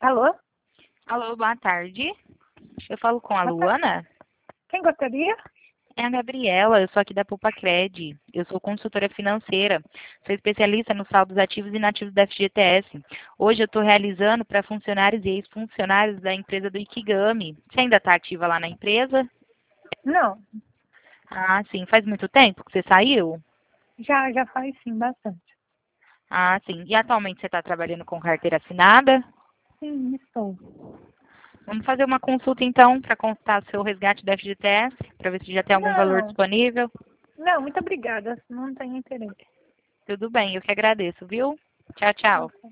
Alô? Alô, boa tarde. Eu falo com a Boa tarde. Luana. Quem gostaria? É a Gabriela, eu sou aqui da Pulpacred. Eu sou consultora financeira. Sou especialista nos saldos ativos e inativos da FGTS. Hoje eu estou realizando para funcionários e ex-funcionários da empresa do Ikigami. Você ainda está ativa lá na empresa? Não, Ah, sim. Faz muito tempo que você saiu? já faz sim, bastante. Ah, sim. E atualmente você está trabalhando com carteira assinada? Sim, estou. Vamos fazer uma consulta então para consultar o seu resgate da FGTS, para ver se já tem algum valor Não, disponível. não, muito obrigada. Não tenho interesse. Tudo bem, eu que agradeço, viu? Tchau, tchau.